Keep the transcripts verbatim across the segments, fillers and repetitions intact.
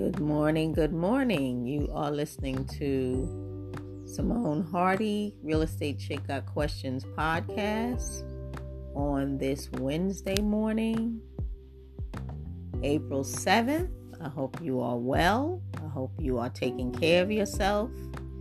Good morning, good morning. You are listening to Simone Hardy, Real Estate Chick Got Questions podcast on this Wednesday morning, April seventh. I hope you are well. I hope you are taking care of yourself.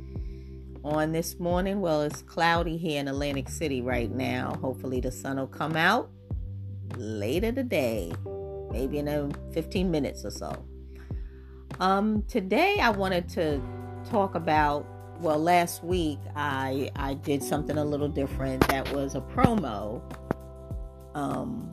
On this morning, well, it's cloudy here in Atlantic City right now. Hopefully the sun will come out later today, maybe in a fifteen minutes or so. Um, today I wanted to talk about, well, last week I I did something a little different. That was a promo um,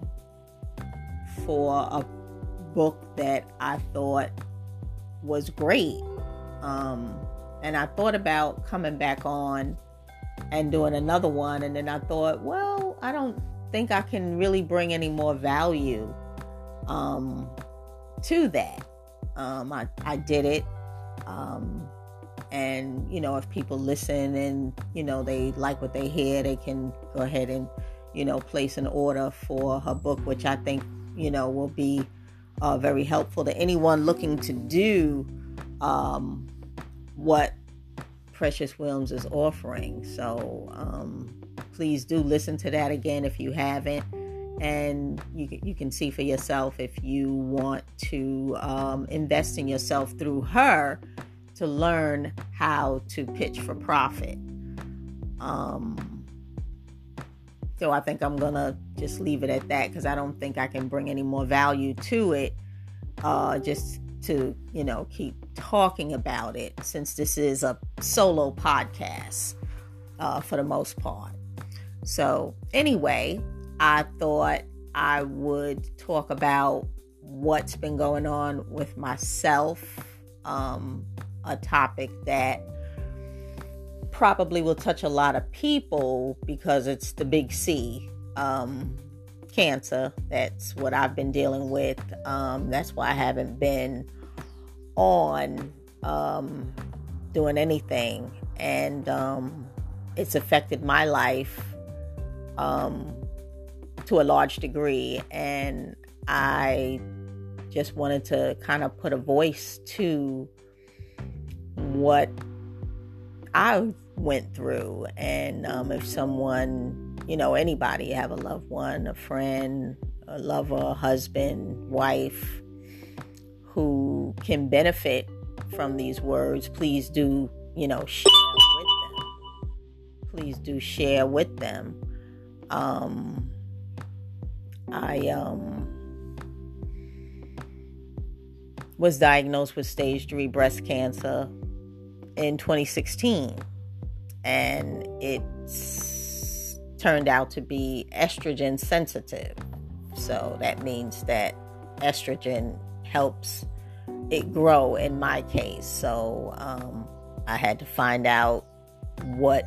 for a book that I thought was great. Um, and I thought about coming back on and doing another one. And then I thought, well, I don't think I can really bring any more value um, to that. Um, I, I did it. Um, and, you know, if people listen and, you know, they like what they hear, they can go ahead and, you know, place an order for her book, which I think, you know, will be uh, very helpful to anyone looking to do um, what Precious Williams is offering. So um, please do listen to that again if you haven't. And you can, you can see for yourself if you want to um, invest in yourself through her to learn how to pitch for profit. Um, so I think I'm going to just leave it at that because I don't think I can bring any more value to it. Uh, just to, you know, keep talking about it since this is a solo podcast uh, for the most part. So anyway, I thought I would talk about what's been going on with myself, um, a topic that probably will touch a lot of people because it's the big C, um, cancer. That's what I've been dealing with. Um, that's why I haven't been on um, doing anything. And um, it's affected my life um to a large degree, and I just wanted to kind of put a voice to what I went through. And um, if someone, you know, anybody, have a loved one, a friend, a lover, husband, wife, who can benefit from these words, please do, you know, share with them. Please do share with them. Um, I um, was diagnosed with stage three breast cancer in twenty sixteen, and it's turned out to be estrogen sensitive. So that means that estrogen helps it grow in my case. So um, I had to find out what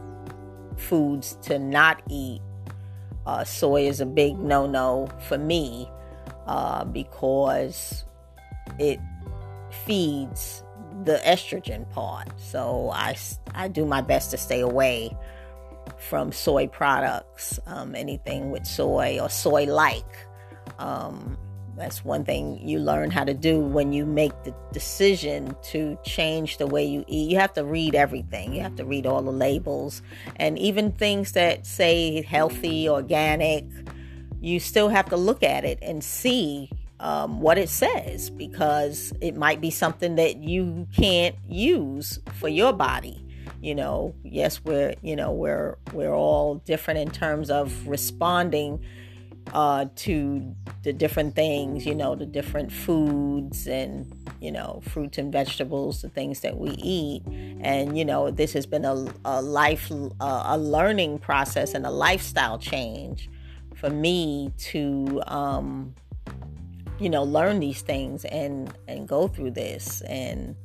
foods to not eat. Uh, soy is a big no-no for me uh, because it feeds the estrogen part. So I, I do my best to stay away from soy products, um, anything with soy or soy-like. Um, that's one thing you learn how to do when you make the decision to change the way you eat. You have to read everything. You have to read all the labels. And even things that say healthy, organic, you still have to look at it and see um, what it says, because it might be something that you can't use for your body. You know, yes, we're, you know, we're, we're all different in terms of responding uh, to the different things, you know, the different foods and, you know, fruits and vegetables, the things that we eat. And, you know, this has been a, a life, uh, a learning process and a lifestyle change for me to, um, you know, learn these things and, and go through this. And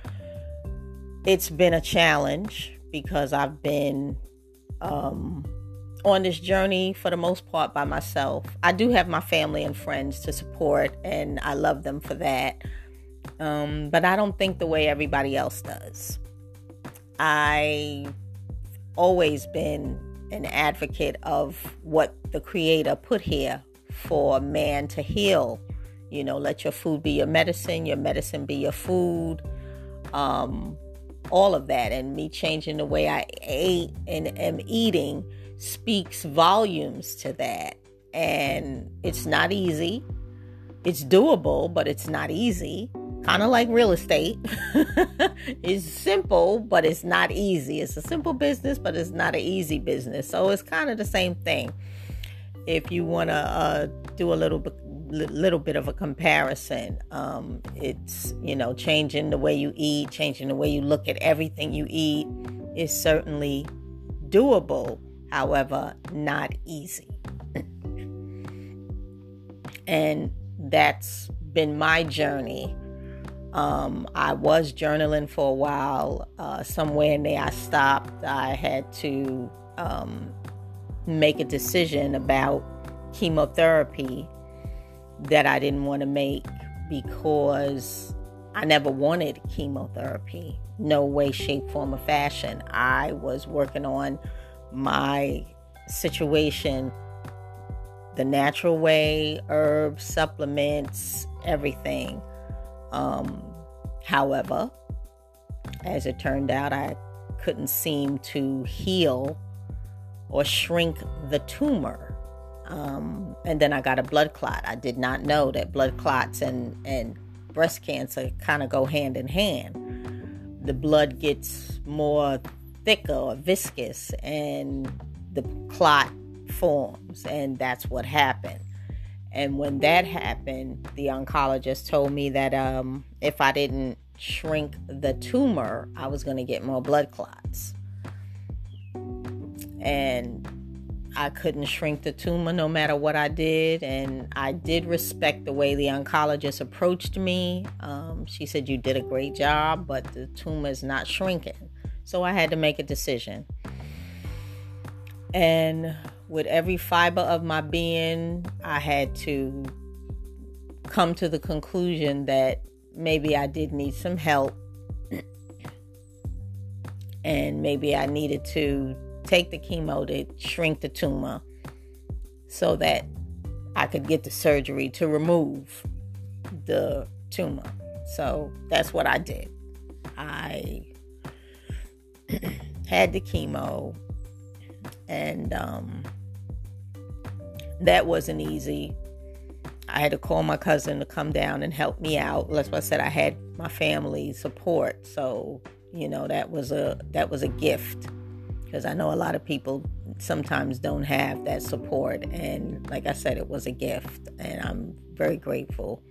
it's been a challenge because I've been, um, on this journey for the most part by myself. I do have my family and friends to support, and I love them for that. Um, but I don't think the way everybody else does. I've always been an advocate of what the Creator put here for man to heal You know, let your food be your medicine, your medicine be your food. Um, all of that. And me changing the way I ate and am eating speaks volumes to that. And it's not easy. It's doable, but it's not easy. Kind of like real estate. It's simple, but it's not easy. It's a simple business, but it's not an easy business. So it's kind of the same thing. If you want to uh, do a little bit, little bit of a comparison, um, it's, you know, changing the way you eat, changing the way you look at everything you eat is certainly doable. However, not easy. And that's been my journey. Um, I was journaling for a while. Uh, somewhere in there I stopped. I had to um, make a decision about chemotherapy that I didn't want to make because I never wanted chemotherapy. No way, shape, form, or fashion. I was working on my situation the natural way, herbs, supplements, everything. Um, however, as it turned out, I couldn't seem to heal or shrink the tumor. Um, and then I got a blood clot. I did not know that blood clots and, and breast cancer kind of go hand in hand. The blood gets more thicker or viscous and the clot forms, and that's what happened. And when that happened, the oncologist told me that um, if I didn't shrink the tumor, I was going to get more blood clots. And I couldn't shrink the tumor no matter what I did. And I did respect the way the oncologist approached me. Um, she said, you did a great job, but the tumor is not shrinking. So I had to make a decision. And with every fiber of my being, I had to come to the conclusion that maybe I did need some help. And maybe I needed to take the chemo to shrink the tumor so that I could get the surgery to remove the tumor. So that's what I did. I had the chemo, and um, that wasn't easy. I had to call my cousin to come down and help me out. That's why I said I had my family support. So, you know, that was a that was a gift, because I know a lot of people sometimes don't have that support. And like I said, it was a gift, and I'm very grateful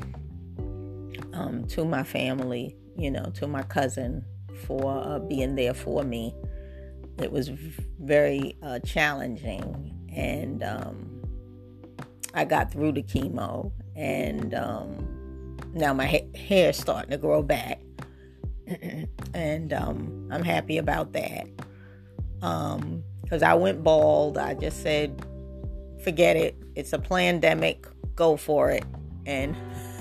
um, to my family, you know, to my cousin for uh, being there for me. It was very uh, challenging, and um, I got through the chemo, and um, now my ha- hair is starting to grow back, and um, I'm happy about that. Um, because I went bald. I just said, forget it. It's a pandemic. Go for it. And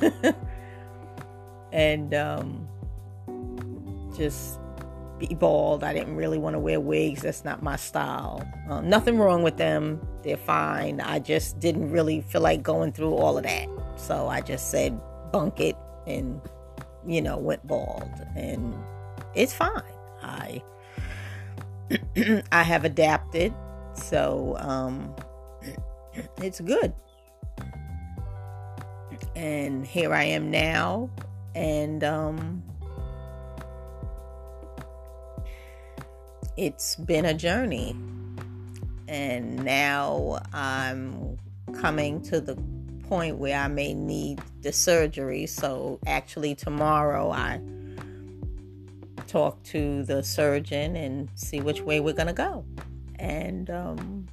and um, just be bald. I didn't really want to wear wigs. That's not my style. Um, nothing wrong with them. They're fine. I just didn't really feel like going through all of that. So I just said, bunk it, and, you know, went bald. And it's fine. I I have adapted, so um, it's good. And here I am now, and um, it's been a journey. And now I'm coming to the point where I may need the surgery. So actually tomorrow I talk to the surgeon and see which way we're going to go. And um,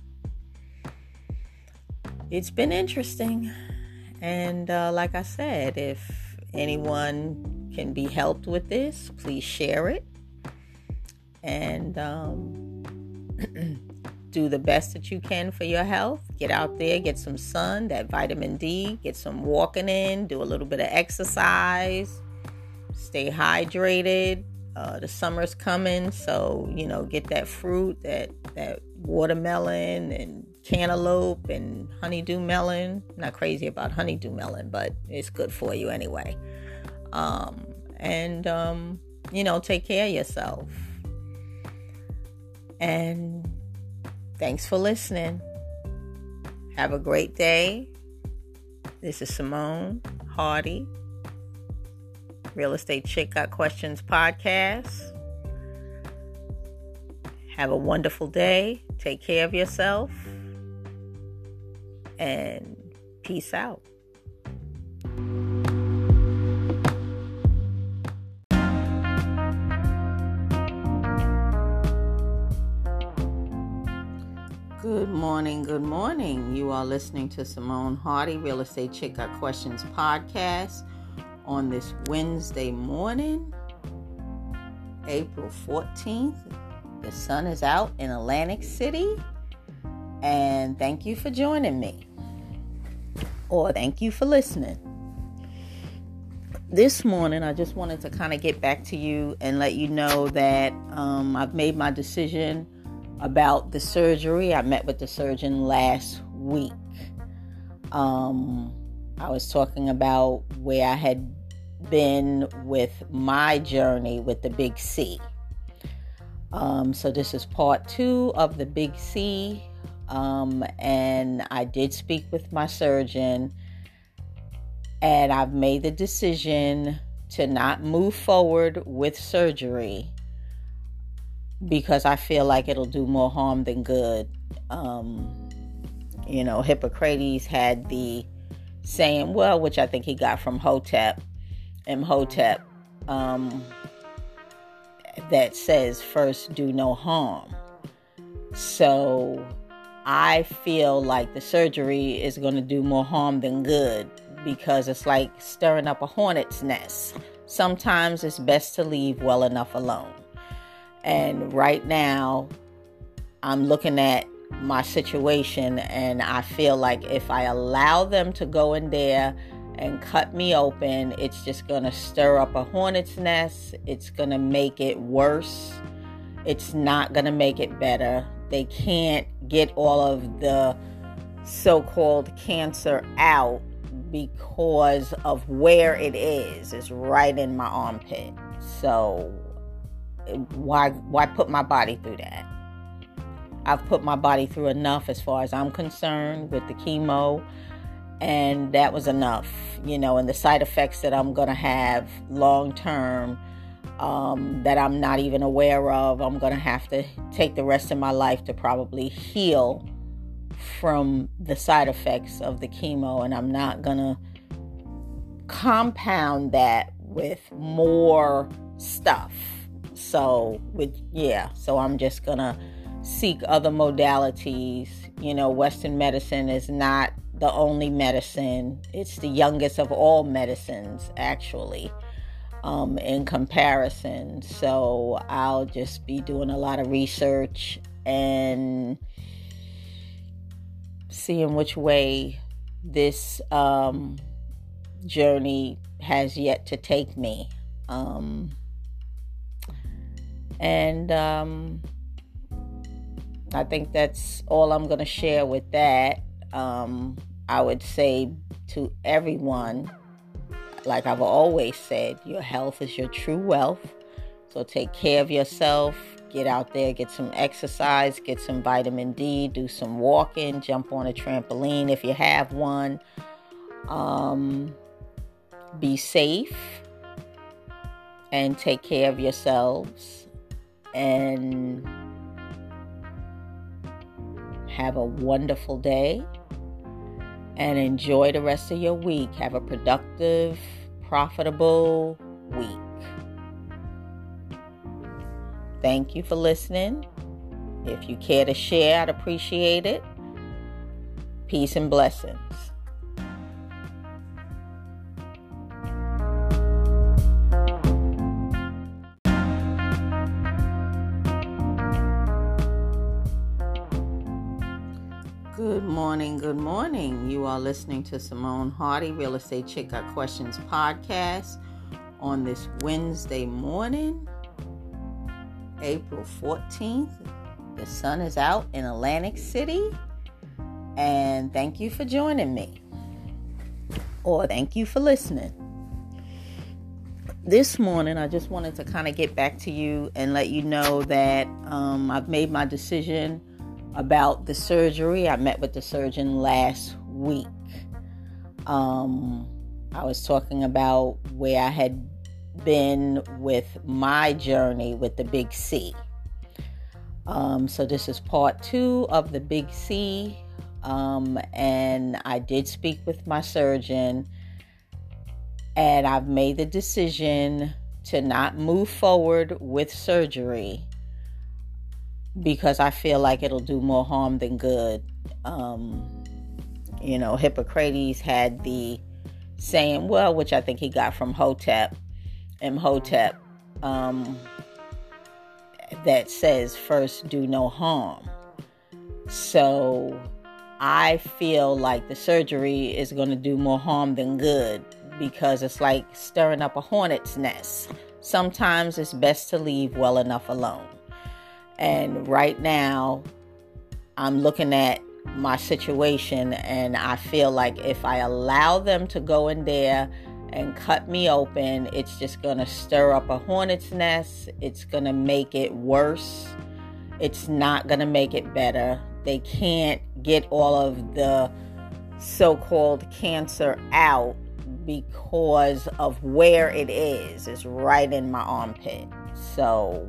it's been interesting. And uh, like I said, if anyone can be helped with this, please share it. And um, do the best that you can for your health. Get out there, get some sun, that vitamin D, get some walking in, do a little bit of exercise, stay hydrated. Uh, the summer's coming, so, you know, get that fruit, that, that watermelon, and cantaloupe and honeydew melon. Not crazy about honeydew melon, but it's good for you anyway. Um, and, um, you know, take care of yourself. And thanks for listening. Have a great day. This is Simone Hardy, Real Estate Chick Got Questions podcast. Have a wonderful day. Take care of yourself. And peace out. Good morning, good morning. You are listening to Simone Hardy, Real Estate Chick Got Questions podcast on this Wednesday morning, April fourteenth. The sun is out in Atlantic City, and thank you for joining me, or thank you for listening. This morning, I just wanted to kind of get back to you and let you know that um, I've made my decision about the surgery. I met with the surgeon last week. Um, I was talking about where I had been with my journey with the Big C. Um, so this is part two of the Big C. Um, and I did speak with my surgeon, and I've made the decision to not move forward with surgery because I feel like it'll do more harm than good. Um, you know, Hippocrates had the saying, well, which I think he got from Hotep, Imhotep, um, that says, first do no harm. So I feel like the surgery is going to do more harm than good because it's like stirring up a hornet's nest. Sometimes it's best to leave well enough alone. And right now, I'm looking at my situation, and I feel like if I allow them to go in there and cut me open, it's just going to stir up a hornet's nest. It's going to make it worse. It's not going to make it better. They can't get all of the so-called cancer out because of where it is. It's right in my armpit. So Why why put my body through that? I've put my body through enough as far as I'm concerned with the chemo, and that was enough, you know, and the side effects that I'm going to have long term um, that I'm not even aware of, I'm going to have to take the rest of my life to probably heal from the side effects of the chemo, and I'm not going to compound that with more stuff. So, with yeah, so I'm just going to seek other modalities. You know, Western medicine is not the only medicine. It's the youngest of all medicines, actually, um, in comparison. So I'll just be doing a lot of research and seeing which way this um, journey has yet to take me. Um And um, I think that's all I'm going to share with that. Um, I would say to everyone, like I've always said, your health is your true wealth. So take care of yourself. Get out there, get some exercise, get some vitamin D, do some walking, jump on a trampoline if you have one. Um, be safe and take care of yourselves. And have a wonderful day and enjoy the rest of your week. Have a productive, profitable week. Thank you for listening. If you care to share, I'd appreciate it. Peace and blessings. Good morning, good morning. You are listening to Simone Hardy, Real Estate Chick Got Questions podcast on this Wednesday morning, April fourteenth. The sun is out in Atlantic City, and thank you for joining me, or thank you for listening. This morning, I just wanted to kind of get back to you and let you know that um, I've made my decision about the surgery. I met with the surgeon last week. Um, I was talking about where I had been with my journey with the Big C. Um, so this is part two of the Big C. Um, and I did speak with my surgeon, and I've made the decision to not move forward with surgery because I feel like it'll do more harm than good. Um, you know, Hippocrates had the saying, well, which I think he got from Hotep, Imhotep, um, that says, first do no harm. So I feel like the surgery is going to do more harm than good because it's like stirring up a hornet's nest. Sometimes it's best to leave well enough alone. And right now, I'm looking at my situation and I feel like if I allow them to go in there and cut me open, it's just going to stir up a hornet's nest. It's going to make it worse. It's not going to make it better. They can't get all of the so-called cancer out because of where it is. It's right in my armpit. So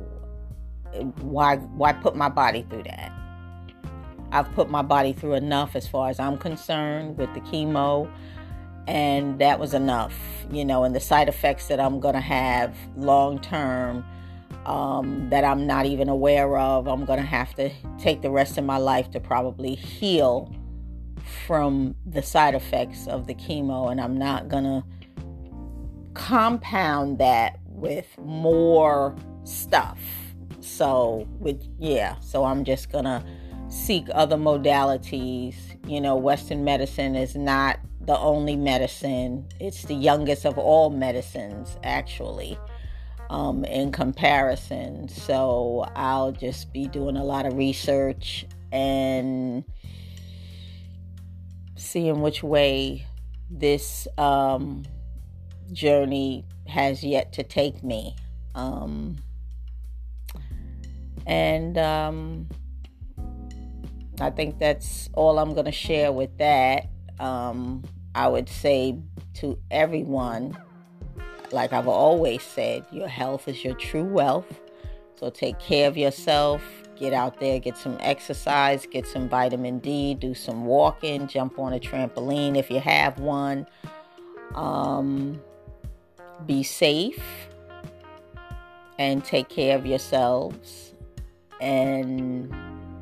why why put my body through that? I've put my body through enough as far as I'm concerned with the chemo, and that was enough, you know, and the side effects that I'm going to have long term um, that I'm not even aware of, I'm going to have to take the rest of my life to probably heal from the side effects of the chemo, and I'm not going to compound that with more stuff. So, with yeah, so I'm just going to seek other modalities. You know, Western medicine is not the only medicine. It's the youngest of all medicines, actually, um, in comparison. So I'll just be doing a lot of research and seeing which way this um, journey has yet to take me. Um, and um, I think that's all I'm going to share with that. Um, I would say to everyone, like I've always said, your health is your true wealth. So take care of yourself. Get out there, get some exercise, get some vitamin D, do some walking, jump on a trampoline if you have one. Um, be safe and take care of yourselves. And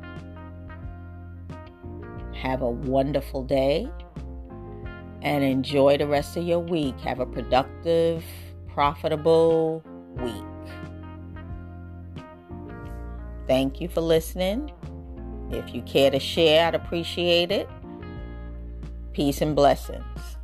have a wonderful day and enjoy the rest of your week. Have a productive, profitable week. Thank you for listening. If you care to share, I'd appreciate it. Peace and blessings.